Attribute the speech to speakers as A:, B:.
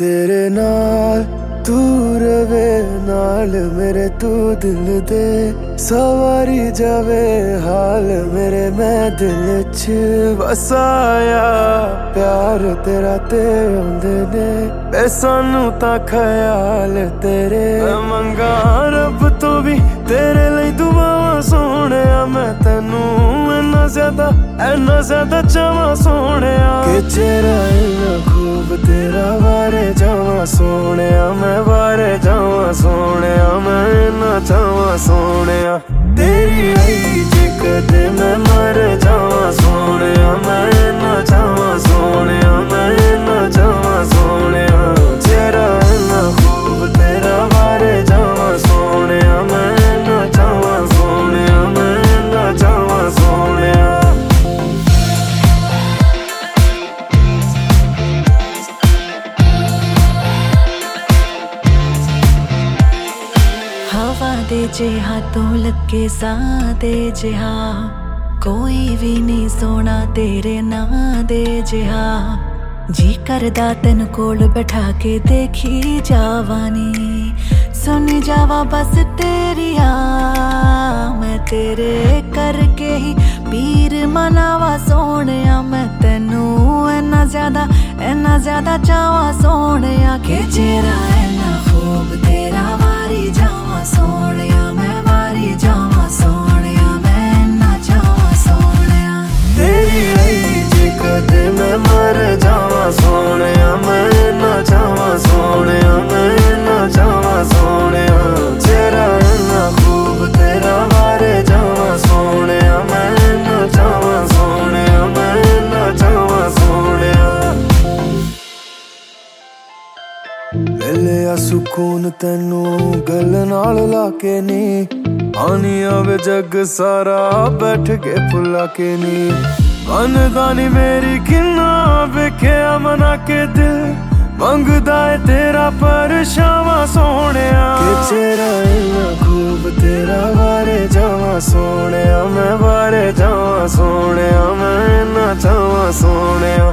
A: तेरे नाल तू रवे नाल मेरे तू दिल दे सवारी जावे हाल मेरे मैं दिल च वसाया प्यार तेरा ते आंदे ने बे सानू तां ख्याल तेरे मंगा रब तो भी तेरे लिए दुआवां सोहणिया मैं तैनू इन्ना ज्यादा चाहवां सोहणिया कि चेहरा इन्ना खूब तेरा वारे जावां सोहणिया मैं वारे जावां सोहणिया मैं इन्ना चाहवां सोहणिया तेरी आई जे कदे मैं मर जावां सोहणिया मैं इन्ना चाहवां सोहणिया मैं इन्ना चाहवां सोहणिया चेहरा इन्ना खूब तेरा वारे जावां सोहणिया मैं इन्ना चाहवां सोहणिया मैं इन्ना चाहवां सोहणिया
B: दे जिहा तू लगे सा दे जिहा कोई भी नहीं सोना तेरे ना दे जिहा जी करदा तेन कोल बैठा के देखी जावानी सुन जावा बस तेरिया मैं तेरे करके ही पीर मनावा सोहणिया मैं तैनू इन्ना ज्यादा चाहवा सोहणिया के चेहरा इन्ना खूब तेरा वारी जावा सोहणिया मैं वारी जावा सोहणिया मैं इन्ना चाहवा सोहणिया
A: तेरी आई जे कदे मैं मर जावा सोहणिया मैं इन्ना चाहवा सोहणिया मैं इन्ना चाहवा सोहणिया चेहरा इन्ना खूब तेरा वारे जावा सोहणिया मैं इन्ना चाहवा सोहणिया मैं इन्ना चाहवा सोहणिया मिलिया सुकून तैनू गल नाल लाके नी आनी आवे जग सारा बैठ के फुला के नी मनदा नी मेरी किन्ना वेख्या मना के दिल मंगदा है तेरा परछावां सोहणिया कि चेहरा इन्ना खूब तेरा वारे जावां सोहणिया मैं वारे जावां सोहणिया मैं इन्ना चाहवां सोहणिया